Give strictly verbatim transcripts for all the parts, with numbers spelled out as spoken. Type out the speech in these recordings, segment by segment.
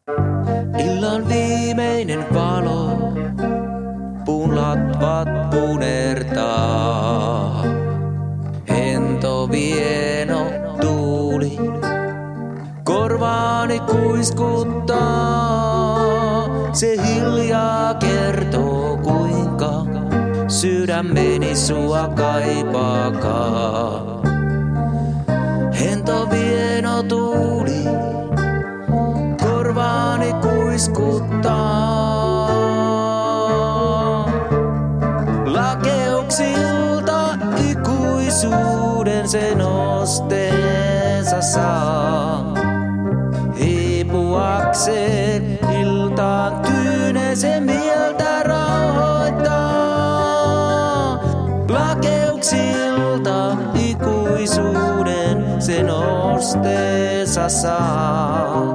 Illan viimeinen valo, puun latvat punertaa. Hento vieno tuuli, korvaani kuiskuttaa. Se hiljaa kertoo kuinka sydämeni sua kaipaakaan. Hento vieno tuuli, korvaani kuiskuttaa. Lakeuksilta ikuisuuden se nosteensa saa. Hiipuakseen iltaan tyyneisen mieltä rauhoittaa. Lakeuksilta ikuisuuden se nosteensa saa.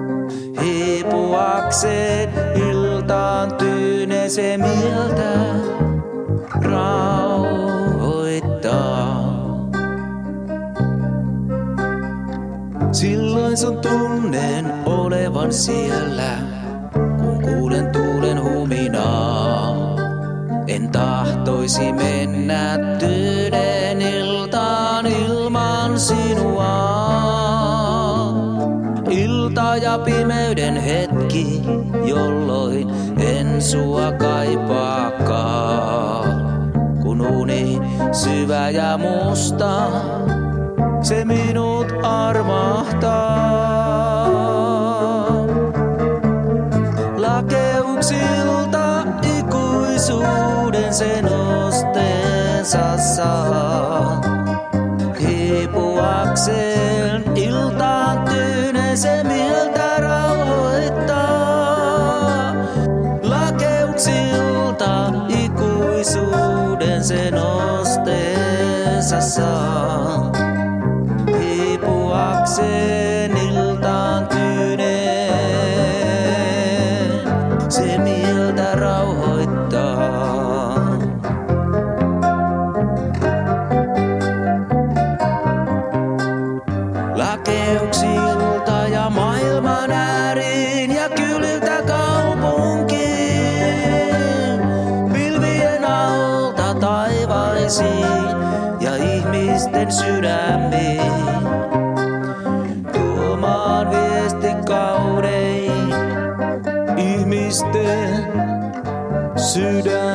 Hiipuakseen iltaan tyyneisen mieltä rauhoittaa. Silloin sun tunnen olevan siellä, kun kuulen tuulen huminaa. En tahtoisi mennä tyyneen iltaan ilman sinua. Ilta ja pimeyden hetki, jolloin en sua kaipaakaan. Kun uni syvä ja musta, se minut armahtaa. Lakeuksilta ikuisuuden se nosteensa saa. Hiipuakseen iltaan tyyneisen mieltä rauhoittaa. Lakeuksilta ikuisuuden se nosteensa saa. Hiipuakseen iltaan tyyneen se mieltä rauhoittaa. Lakeuksilta ja maailman ääriin ja kyliltä kaupunkiin, pilvien alta taivaisiin ja ihmisten sydämiin. Tuomaan viesti kaunein ihmisten sydämiin.